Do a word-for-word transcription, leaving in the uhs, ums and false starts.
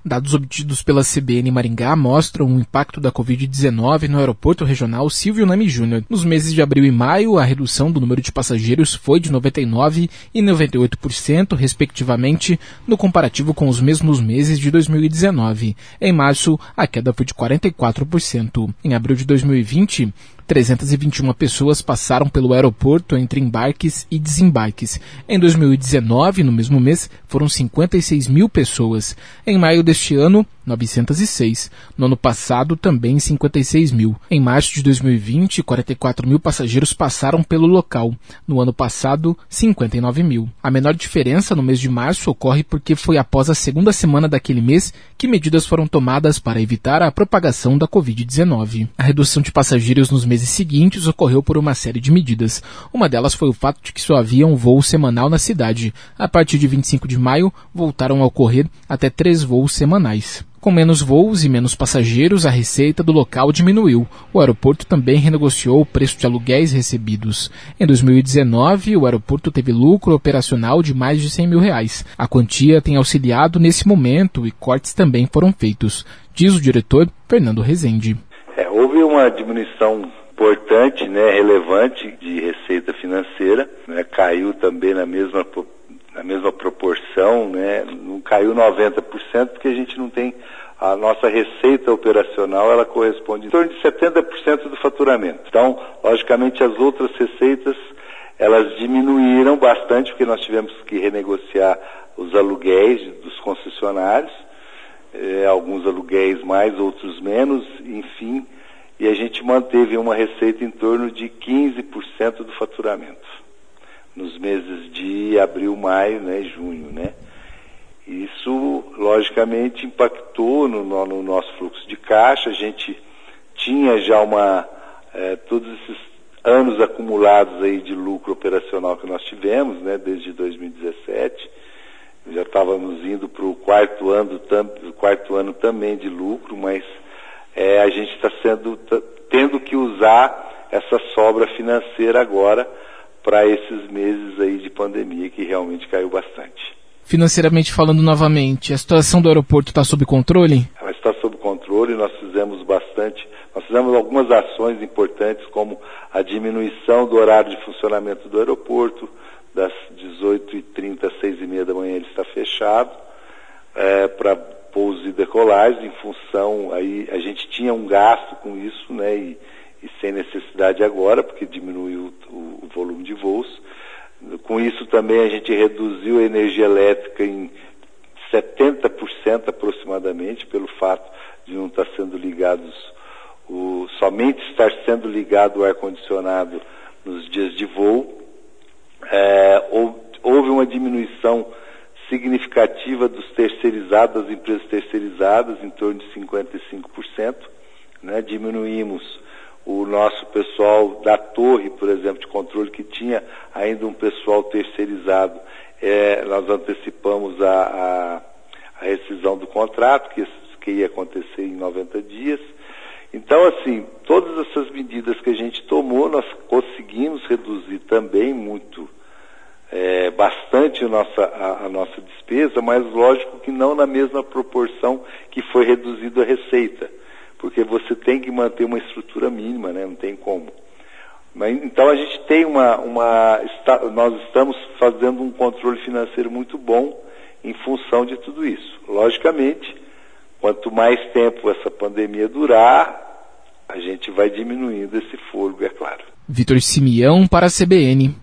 Dados obtidos pela C B N Maringá mostram o impacto da covid dezenove no aeroporto regional Silvio Nami Júnior. Nos meses de abril e maio, a redução do número de passageiros foi de noventa e nove por cento e noventa e oito por cento, respectivamente, no comparativo com os mesmos meses de dois mil e dezenove. Em março, a queda foi de quarenta e quatro por cento. Em abril de dois mil e vinte, trezentas e vinte e uma pessoas passaram pelo aeroporto entre embarques e desembarques. Em dois mil e dezenove, no mesmo mês, foram cinquenta e seis mil pessoas. Em maio deste ano, novecentos e seis. No ano passado, também cinquenta e seis mil. Em março de dois mil e vinte, quarenta e quatro mil passageiros passaram pelo local. No ano passado, cinquenta e nove mil. A menor diferença no mês de março ocorre porque foi após a segunda semana daquele mês que medidas foram tomadas para evitar a propagação da covid dezenove. A redução de passageiros nos meses seguintes ocorreu por uma série de medidas. Uma delas foi o fato de que só havia um voo semanal na cidade. A partir de vinte e cinco de maio, voltaram a ocorrer até três voos semanais. Com menos voos e menos passageiros, a receita do local diminuiu. O aeroporto também renegociou o preço de aluguéis recebidos. Em dois mil e dezenove, o aeroporto teve lucro operacional de mais de cem mil reais. A quantia tem auxiliado nesse momento e cortes também foram feitos, diz o diretor Fernando Rezende. É, houve uma diminuição importante, né, relevante de receita financeira, né, caiu também na mesma na mesma proporção, né, não caiu noventa por cento porque a gente não tem, a nossa receita operacional, ela corresponde em torno de setenta por cento do faturamento. Então, logicamente, as outras receitas, elas diminuíram bastante, porque nós tivemos que renegociar os aluguéis dos concessionários, eh, alguns aluguéis mais, outros menos, enfim, e a gente manteve uma receita em torno de quinze por cento do faturamento. Nos meses de abril, maio, né, junho, né. Isso, logicamente, impactou no, no nosso fluxo de caixa. A gente tinha já uma, eh, todos esses anos acumulados aí de lucro operacional que nós tivemos, né, desde dois mil e dezessete. Já estávamos indo para o quarto ano, tam, quarto ano também de lucro, mas eh, a gente está sendo, tá, tendo que usar essa sobra financeira agora para esses meses aí de pandemia que realmente caiu bastante. Financeiramente falando novamente, a situação do aeroporto está sob controle? Ela está sob controle, nós fizemos bastante, nós fizemos algumas ações importantes, como a diminuição do horário de funcionamento do aeroporto, das dezoito e trinta às seis e meia da manhã ele está fechado, é, para pousos e decolagens, em função, aí a gente tinha um gasto com isso, né, e e sem necessidade agora, porque diminuiu o, o volume de voos. Com isso também a gente reduziu a energia elétrica em setenta por cento aproximadamente, pelo fato de não estar sendo ligados, o, somente estar sendo ligado o ar-condicionado nos dias de voo. É, houve uma diminuição significativa dos terceirizados, das empresas terceirizadas, em torno de cinquenta e cinco por cento, né? Diminuímos o nosso pessoal da torre, por exemplo, de controle, que tinha ainda um pessoal terceirizado, é, nós antecipamos a, a, a rescisão do contrato, que, que ia acontecer em noventa dias. Então, assim, todas essas medidas que a gente tomou, nós conseguimos reduzir também muito, é, bastante a nossa, a, a nossa despesa, mas lógico que não na mesma proporção que foi reduzida a receita, porque você tem que manter uma estrutura mínima, né? Não tem como. Mas, então a gente tem uma, uma está, nós estamos fazendo um controle financeiro muito bom em função de tudo isso. Logicamente, quanto mais tempo essa pandemia durar, a gente vai diminuindo esse fôlego, é claro. Vitor Simeão para a C B N.